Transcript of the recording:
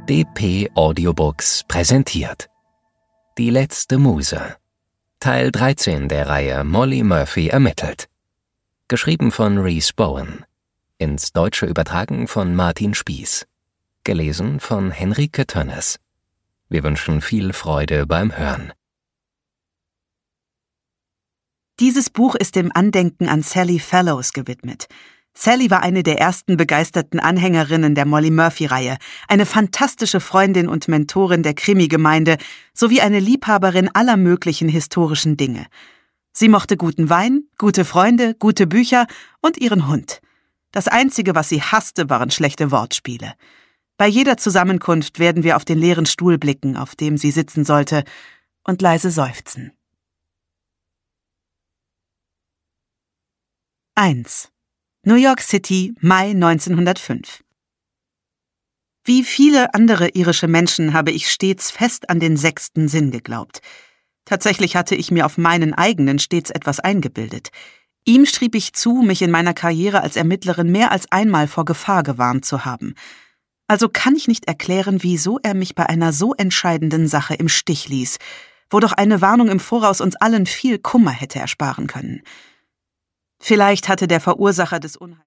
dp Audiobooks präsentiert Die letzte Muse, Teil 13 der Reihe Molly Murphy ermittelt. Geschrieben von Rhys Bowen. Ins Deutsche übertragen von Martin Spieß. Gelesen von Henrike Tönnes. Wir wünschen viel Freude beim Hören. Dieses Buch ist dem Andenken an Sally Fellows gewidmet. Sally war eine der ersten begeisterten Anhängerinnen der Molly Murphy-Reihe, eine fantastische Freundin und Mentorin der Krimi-Gemeinde sowie eine Liebhaberin aller möglichen historischen Dinge. Sie mochte guten Wein, gute Freunde, gute Bücher und ihren Hund. Das Einzige, was sie hasste, waren schlechte Wortspiele. Bei jeder Zusammenkunft werden wir auf den leeren Stuhl blicken, auf dem sie sitzen sollte, und leise seufzen. 1. New York City, Mai 1905. Wie viele andere irische Menschen habe ich stets fest an den sechsten Sinn geglaubt. Tatsächlich hatte ich mir auf meinen eigenen stets etwas eingebildet. Ihm schrieb ich zu, mich in meiner Karriere als Ermittlerin mehr als einmal vor Gefahr gewarnt zu haben. Also kann ich nicht erklären, wieso er mich bei einer so entscheidenden Sache im Stich ließ, wo doch eine Warnung im Voraus uns allen viel Kummer hätte ersparen können. Vielleicht hatte der Verursacher des Unheils